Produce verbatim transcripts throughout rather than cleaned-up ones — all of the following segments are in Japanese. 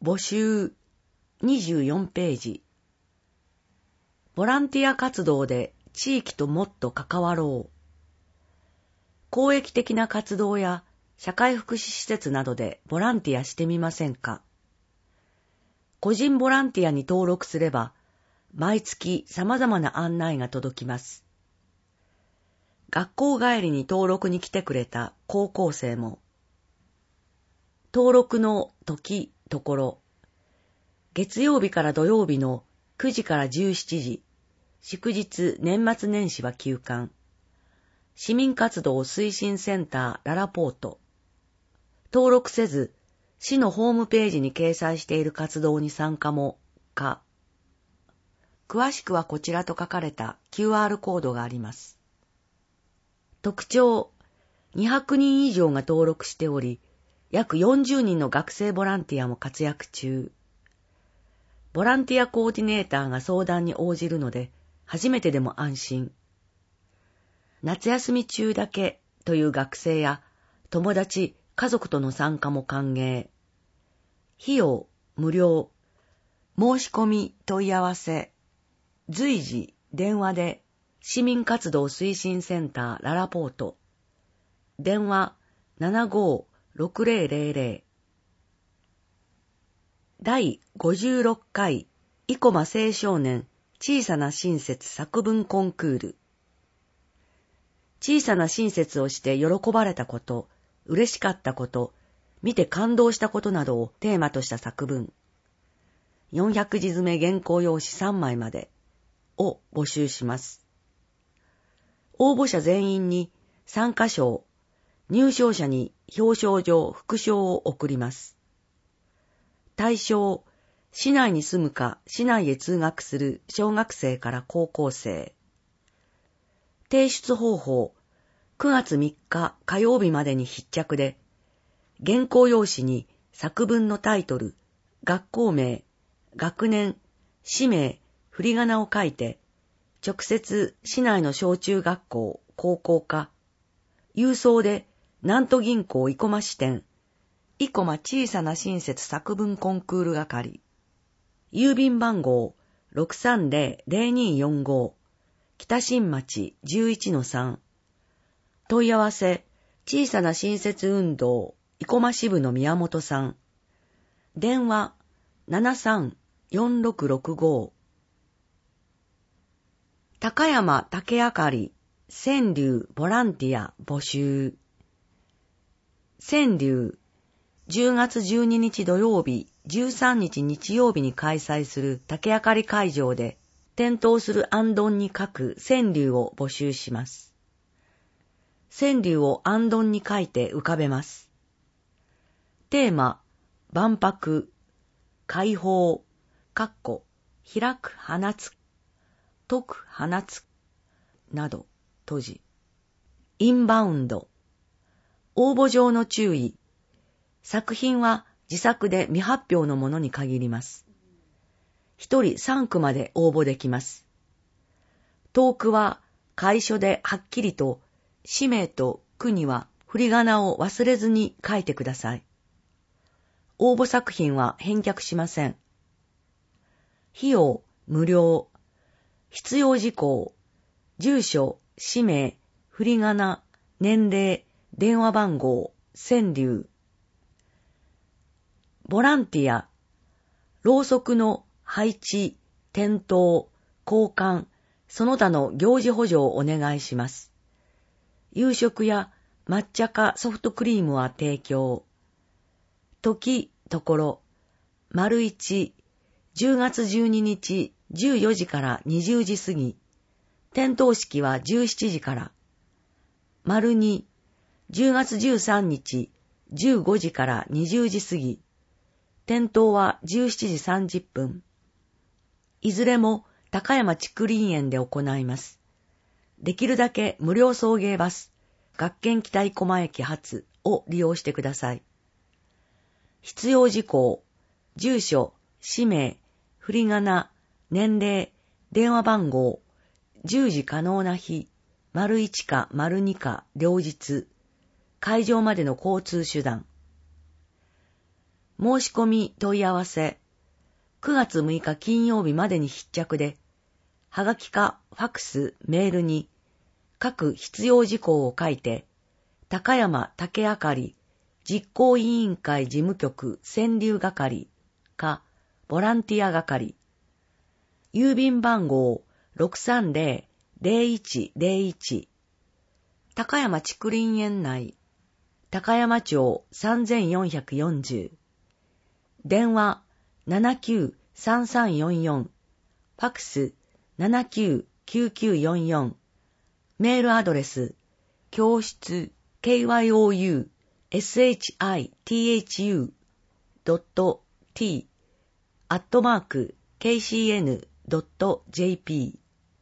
募集にじゅうよんページ。ボランティア活動で地域ともっと関わろう。公益的な活動や社会福祉施設などでボランティアしてみませんか？個人ボランティアに登録すれば、毎月様々な案内が届きます。学校帰りに登録に来てくれた高校生も、登録の時、ところ、月曜日から土曜日のくじからじゅうしちじ、祝日年末年始は休館。市民活動推進センターララポート。登録せず、市のホームページに掲載している活動に参加も、か。詳しくはこちらと書かれた キューアール コードがあります。特徴、にひゃくにん以上が登録しており、約よんじゅうにんの学生ボランティアも活躍中。ボランティアコーディネーターが相談に応じるので、初めてでも安心。夏休み中だけという学生や友達、家族との参加も歓迎。費用、無料。申し込み、問い合わせ。随時、電話で、市民活動推進センターララポート。電話 ななごーろくぜろぜろぜろ。第ごじゅうろっかい生駒青少年小さな親切作文コンクール。小さな親切をして喜ばれたこと、嬉しかったこと、見て感動したことなどをテーマとした作文。よんひゃくじ詰め原稿用紙さんまいまでを募集します。応募者全員に参加賞、入賞者に表彰状、副賞を送ります。対象、市内に住むか市内へ通学する小学生から高校生。提出方法、くがつみっか火曜日までに必着で、原稿用紙に作文のタイトル、学校名、学年、氏名、振り仮名を書いて、直接市内の小中学校、高校か、郵送で南都銀行生駒支店、生駒小さな親切作文コンクール係、郵便番号 ろくさんぜろぜろにーよんご、北新町 じゅういちのさん、問い合わせ、小さな親切運動、生駒支部の宮本さん、電話 ななさんよんろくろくご。高山竹あかり、川柳ボランティア募集。川柳、じゅうがつじゅうににち土曜日、じゅうさんにち日曜日に開催する竹あかり会場で、点灯する行灯に書く川柳を募集します。川柳を行灯に書いて浮かべます。テーマ、万博、開放、かっこ、開く、放つ、解く、放つ、など、閉じ。インバウンド。応募上の注意。作品は自作で未発表のものに限ります。一人三句まで応募できます。投句は楷書ではっきりと、氏名と句には振り仮名を忘れずに書いてください。応募作品は返却しません。費用、無料。必要事項、住所、氏名、振り仮名、年齢、電話番号、川柳。ボランティア、ろうそくの配置、点灯、交換、その他の行事補助をお願いします。夕食や抹茶かソフトクリームは提供。時、ところ、丸一、じゅうがつじゅうににちじゅうよじからにじゅうじ過ぎ、点灯式はじゅうしちじから。丸二、じゅうがつじゅうさんにちじゅうごじからにじゅうじ過ぎ、点灯はじゅうしちじさんじゅっぷん。いずれも高山竹林園で行います。できるだけ無料送迎バス、学研北生駒駅発を利用してください。必要事項、住所、氏名、振り仮名、年齢、電話番号、じゅうじ可能な日、丸いちか丸にか両日、会場までの交通手段。 申し込み問い合わせ。くがつむいか金曜日までに必着で、はがきかファクス、メールに各必要事項を書いて、高山竹あかり実行委員会事務局川柳係かボランティア係、郵便番号 ろくさんぜろ ぜろいちぜろいち、高山竹林園内、高山町さんぜんよんひゃくよんじゅう、電話 ななきゅうさんさんよんよん、ファクス ななきゅうきゅうきゅうよんよん、メールアドレス、教室 ケーワイオーユーエスエイチアイティーエイチユードットティー アットマーク ケーシーエヌドットジェーピー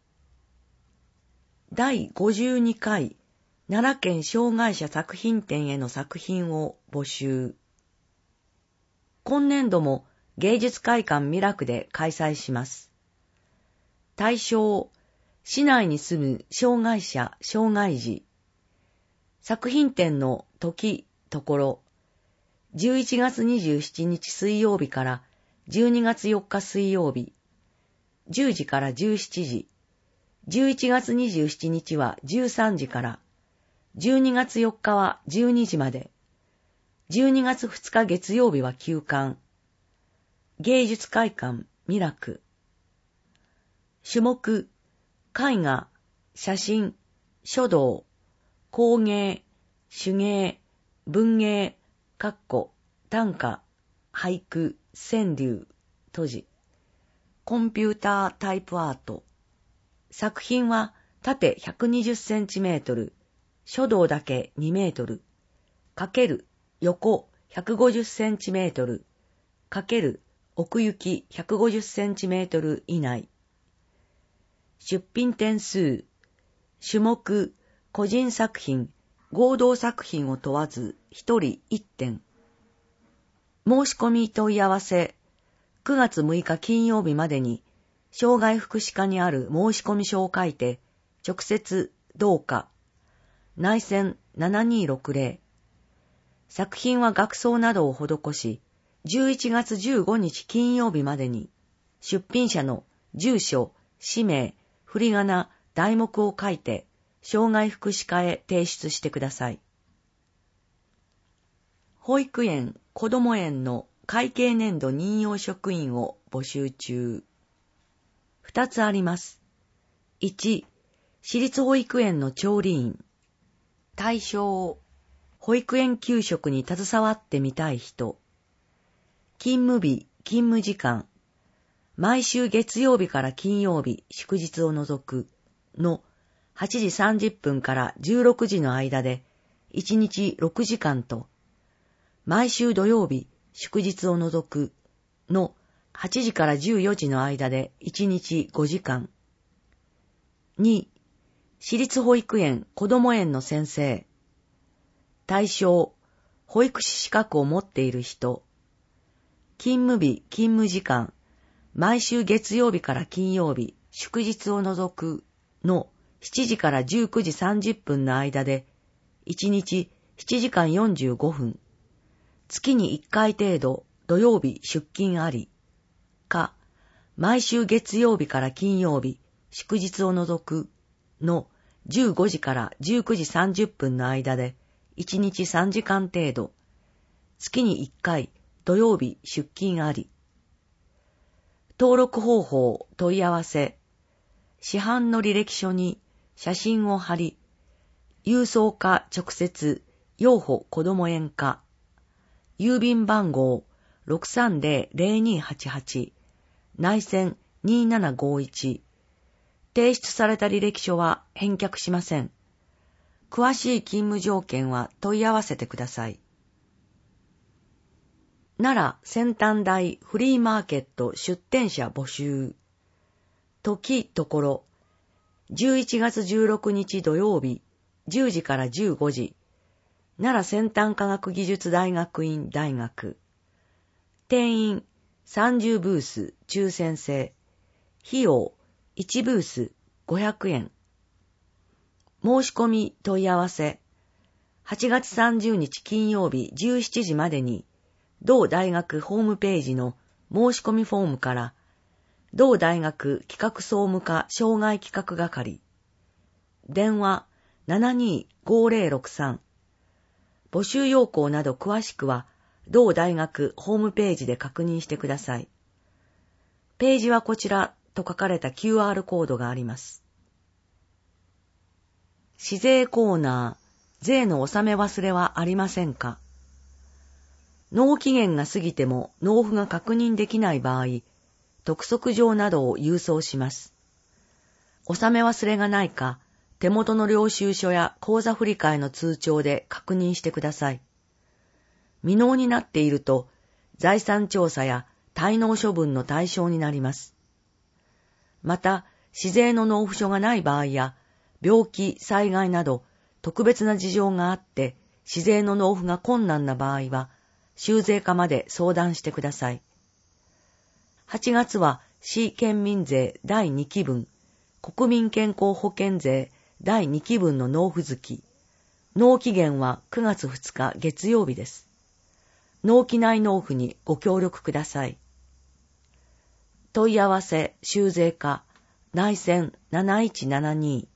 だいごじゅうにかい奈良県障害者作品展への作品を募集。今年度も芸術会館ミラクで開催します。対象、市内に住む障害者、障害児。作品展の時、ところ、じゅういちがつにじゅうしちにち水曜日からじゅうにがつよっか水曜日、じゅうじからじゅうしちじ、じゅういちがつにじゅうしちにちはじゅうさんじから、じゅうにがつよっかはじゅうにじまで、じゅうにがつふつか月曜日は休館。芸術会館ミラク。種目、絵画、写真、書道、工芸、手芸、文芸、かっこ、短歌、俳句、川柳、閉じ。コンピュータータイプアート。作品は縦ひゃくにじゅっセンチメートル、書道だけにメートル、かける横ひゃくごじゅっセンチメートル、かける奥行きひゃくごじゅっセンチメートル以内。出品点数、種目、個人作品、合同作品を問わず一人一点。申し込み問い合わせ、くがつむいか金曜日までに、障害福祉課にある申込書を書いて、直接、どうか、内線ななにーろくぜろ。作品は額装などを施し、じゅういちがつじゅうごにち金曜日までに、出品者の住所、氏名、振り仮名、題目を書いて、障害福祉課へ提出してください。保育園、こども園の会計年度任用職員を募集中。二つあります。いち、私立保育園の調理員。対象、保育園給食に携わってみたい人。勤務日、勤務時間。毎週月曜日から金曜日、祝日を除くのはちじさんじゅっぷんからじゅうろくじの間でいちにちろくじかんと、毎週土曜日、祝日を除くのはちじからじゅうよじの間でいちにちごじかん。に、私立保育園こども園の先生。対象、保育士資格を持っている人。勤務日、勤務時間。毎週月曜日から金曜日、祝日を除くのしちじからじゅうくじさんじゅっぷんの間で、いちにちしちじかんよんじゅうごふん。月にいっかい程度、土曜日出勤あり。か、毎週月曜日から金曜日、祝日を除くのじゅうごじからじゅうくじさんじゅっぷんの間で、いちにちさんじかん程度。月にいっかい、土曜日出勤あり。登録方法、問い合わせ。市販の履歴書に写真を貼り、郵送か直接、養護こども園か。郵便番号 ろくさんぜろ ぜろにはちはち、内線にななごいち。提出された履歴書は返却しません。詳しい勤務条件は問い合わせてください。奈良先端大フリーマーケット出店者募集。時ところ、じゅういちがつじゅうろくにち土曜日、じゅうじからじゅうごじ、奈良先端科学技術大学院大学。定員さんじゅうブース抽選制。費用いちブースごひゃくえん。申し込み問い合わせ。はちがつさんじゅうにち金曜日じゅうしちじまでに、 同大学ホームページの申し込みフォームから、同大学企画総務課障害企画係、電話 ななにーごーぜろろくさん、募集要項など詳しくは、同大学ホームページで確認してください。ページはこちらと書かれた キューアール コードがあります。市税コーナー、税の納め忘れはありませんか？納期限が過ぎても納付が確認できない場合、督促状などを郵送します。納め忘れがないか、手元の領収書や口座振替の通帳で確認してください。未納になっていると、財産調査や滞納処分の対象になります。また、市税の納付書がない場合や、病気、災害など特別な事情があって、市税の納付が困難な場合は、州税課まで相談してください。はちがつは市県民税だいにきぶん、国民健康保険税だいにきぶんの納付月。納期限はくがつふつか月曜日です。納期内納付にご協力ください。問い合わせ州税課内線なないちななに。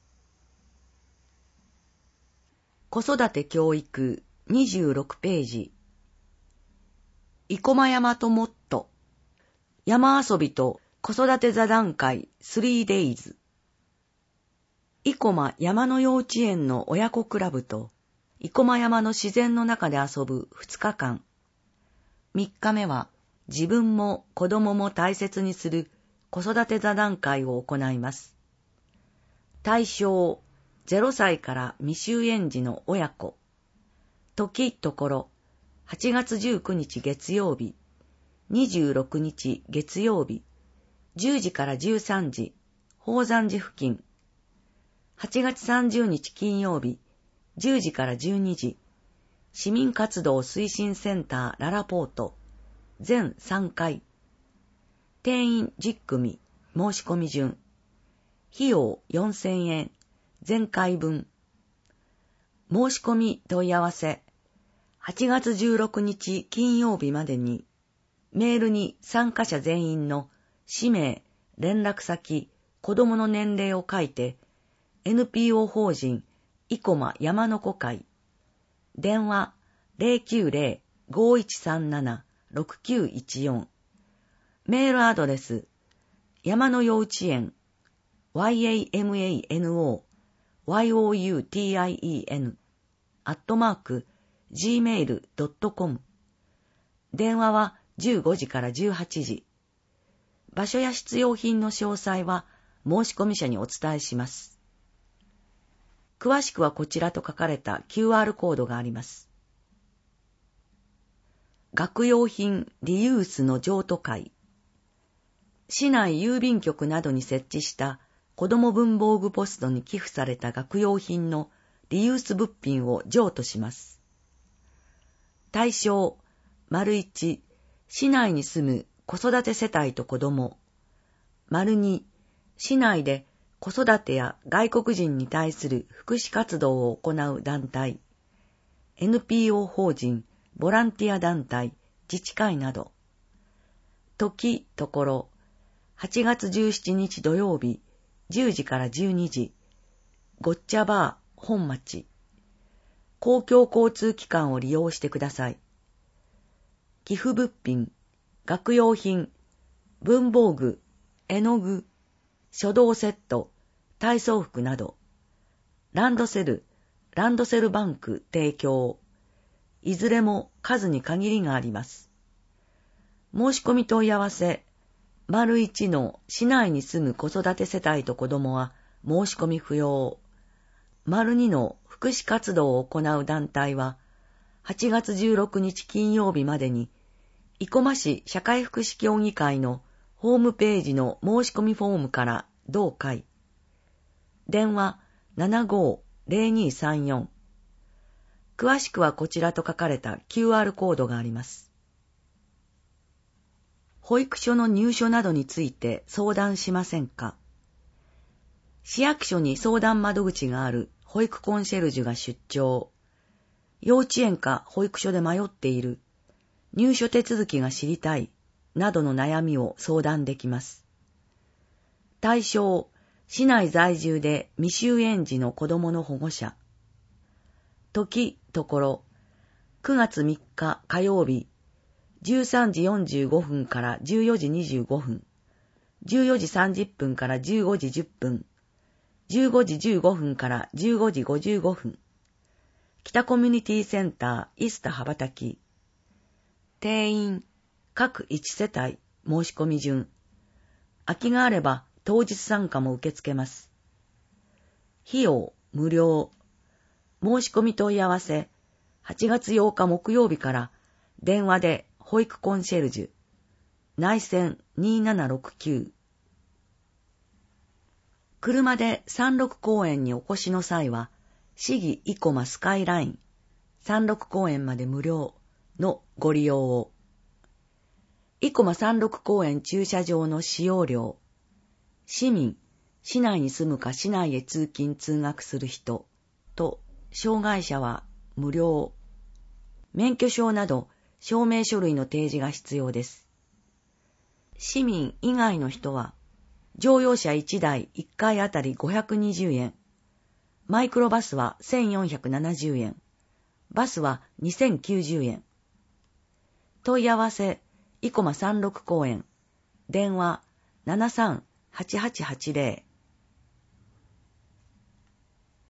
子育て教育にじゅうろくページ。生駒山ともっと山遊びと子育て座談会 スリーデイズ。生駒山の幼稚園の親子クラブと生駒山の自然の中で遊ぶふつかかん。みっかめは自分も子供も大切にする子育て座談会を行います。対象ゼロさいから未就園児の親子。時ところはちがつじゅうくにち月曜日、にじゅうろくにち月曜日、じゅうじからじゅうさんじ、宝山寺付近。はちがつさんじゅうにち金曜日、じゅうじからじゅうにじ、市民活動推進センターララポート、全さんかい。定員じゅっくみ、申し込み順。費用よんせんえん、全回分。申し込み問い合わせ。はちがつじゅうろくにち金曜日までに、メールに参加者全員の氏名、連絡先、子供の年齢を書いて、エヌピーオー 法人、生駒山の子会。電話 ゼロきゅうゼロ ごいちさんなな ろくきゅういちよん。メールアドレス、山の幼稚園、yamano、youtien、アットマーク、ジーメールドットコム。電話はじゅうごじからじゅうはちじ。場所や必要品の詳細は申し込み者にお伝えします。詳しくはこちらと書かれた キューアール コードがあります。学用品リユースの譲渡会。市内郵便局などに設置した子ども文房具ポストに寄付された学用品のリユース物品を譲渡します。対象、丸いち、市内に住む子育て世帯と子供。丸に、市内で子育てや外国人に対する福祉活動を行う団体。エヌピーオー 法人、ボランティア団体、自治会など。時、ところ、はちがつじゅうしちにち土曜日、じゅうじからじゅうにじ、ごっちゃバー、本町。公共交通機関を利用してください。寄付物品、学用品、文房具、絵の具、書道セット、体操服など、ランドセル、ランドセルバンク提供、いずれも数に限りがあります。申し込み問い合わせ、丸一の市内に住む子育て世帯と子供は申し込み不要。丸二の福祉活動を行う団体は、はちがつじゅうろくにち金曜日までに、生駒市社会福祉協議会のホームページの申し込みフォームから同会。電話 ななごーぜろにさんよん。詳しくはこちらと書かれた キューアール コードがあります。保育所の入所などについて相談しませんか？市役所に相談窓口がある保育コンシェルジュが出張。幼稚園か保育所で迷っている。 入所手続きが知りたい、などの悩みを相談できます。対象、市内在住で未就園児の子供の保護者。時、ところ、くがつみっか火曜日、じゅうさんじよんじゅうごふんからじゅうよじにじゅうごふん、じゅうよじさんじゅっぷんからじゅうごじじゅっぷん、じゅうごじじゅうごふんからじゅうごじごじゅうごふん、北コミュニティセンターイスタ羽ばたき。定員、各いち世帯、申し込み順。空きがあれば当日参加も受け付けます。費用、無料。申し込み問い合わせ、はちがつようか木曜日から電話で保育コンシェルジュ、内線にーななろくきゅう。車で三六公園にお越しの際は、市議生駒スカイライン、三六公園まで無料のご利用を。生駒三六公園駐車場の使用料。市民、市内に住むか市内へ通勤通学する人と障害者は無料。免許証など証明書類の提示が必要です。市民以外の人は乗用車いちだいいっかいあたりごひゃくにじゅうえん、マイクロバスはせんよんひゃくななじゅうえん、バスはにせんきゅうじゅうえん。問い合わせ、生駒三六公園、電話ななさんはちはちはちゼロ